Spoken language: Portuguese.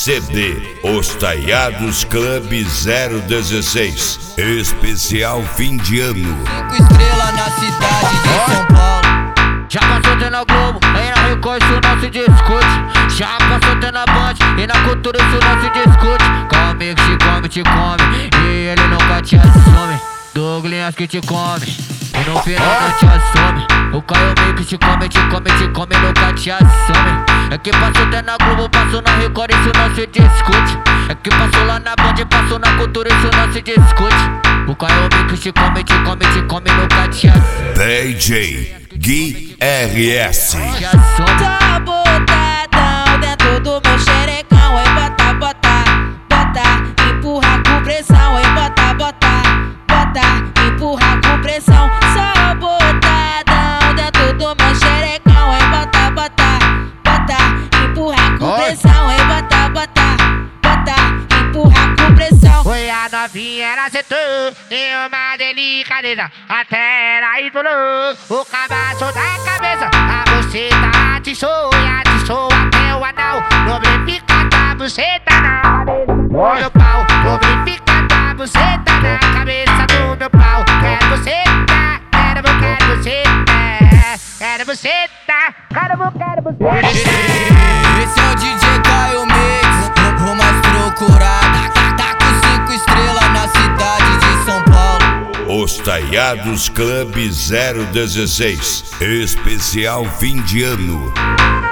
CD Os Taiados Club 016, especial fim de ano. 5 estrelas na cidade de São Paulo. Já passou até na Globo, aí na Record isso não se discute. Já passou até na Band, e na Cultura isso não se discute. Comigo te come, e ele nunca te assume. Douglas que te come, e no final não te assume. O Caio meio que te come, nunca te assume. É que passou até na Globo, passou na Record, isso não se discute. É que passou lá na Band, passou na Cultura, isso não se discute. O Caio meio que te come, nunca te assume. DJ Gui RS. Tô botadão dentro do meu xerecão, e bota, empurra com pressão, e bota, empurra com pressão. Só botadão dentro do meu xerecão, e bota, empurra com pressão, e bota, empurra com pressão. Foi a novinha, ela sentou em uma delicadeza, até ela idolou o cabaço da cabeça. A buceta atiçou até o anal, lubrifica a buceta na cabeça do meu pau, lubrifica a buceta na cabeça do meu pau. Quero buceta, quero buceta. Esse é o DJ Caio Mix, o mais procurado. Tá com 5 estrelas na cidade de São Paulo. Os Taiados Club 016, especial fim de ano.